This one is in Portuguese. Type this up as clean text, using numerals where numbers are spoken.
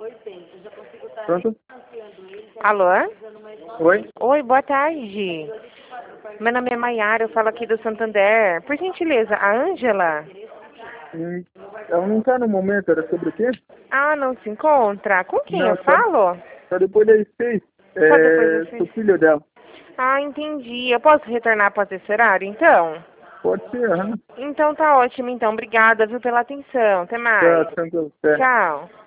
Pronto? Alô? Oi? Oi, boa tarde. Meu nome é Maiara, eu falo aqui do Santander. Por gentileza, a Ângela? Ela não tá no momento, era sobre o quê? Ah, não se encontra? Com quem eu Não, falo? só depois das 6. Só depois das Sou 6? filho dela. Ah, entendi. Eu posso retornar após esse horário, então? Pode ser, aham. Então tá ótimo, então. Obrigada, viu, pela atenção. Até mais. Tá, tranquilo. Certo. Tchau.